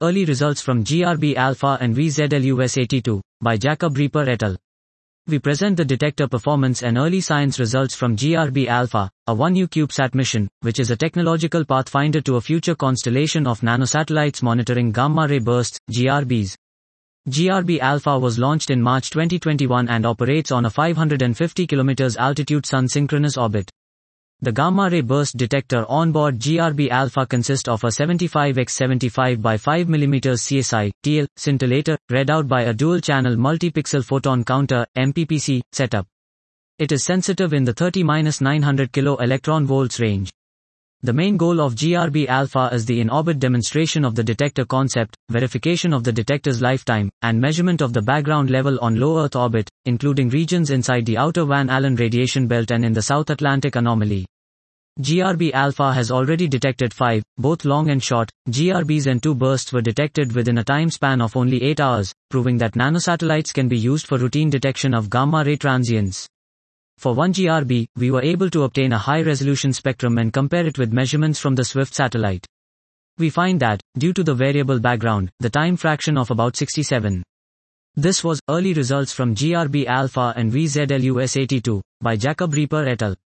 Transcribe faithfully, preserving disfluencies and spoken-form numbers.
Early results from G R B alpha and V Z L U S eighty-two, by Jacob Reper et al. We present the detector performance and early science results from G R B alpha, a one U CubeSat mission, which is a technological pathfinder to a future constellation of nanosatellites monitoring gamma-ray bursts, G R Bs. G R B alpha was launched in March twenty twenty-one and operates on a five hundred fifty kilometers altitude Sun-synchronous orbit. The gamma-ray burst detector onboard G R B alpha consists of a seventy-five by seventy-five by five millimeter C S I, T L, scintillator, read out by a dual-channel multi-pixel photon counter, M P P C, setup. It is sensitive in the thirty to nine hundred kilo electron volts range. The main goal of G R B alpha is the in-orbit demonstration of the detector concept, verification of the detector's lifetime, and measurement of the background level on low Earth orbit, including regions inside the outer Van Allen radiation belt and in the South Atlantic anomaly. G R B alpha has already detected five, both long and short, G R Bs, and two bursts were detected within a time span of only eight hours, proving that nanosatellites can be used for routine detection of gamma-ray transients. For one G R B, we were able to obtain a high-resolution spectrum and compare it with measurements from the SWIFT satellite. We find that, due to the variable background, the time fraction of about sixty-seven. This was early results from G R B alpha and V Z L U S eighty-two, by Jacob Reper et al.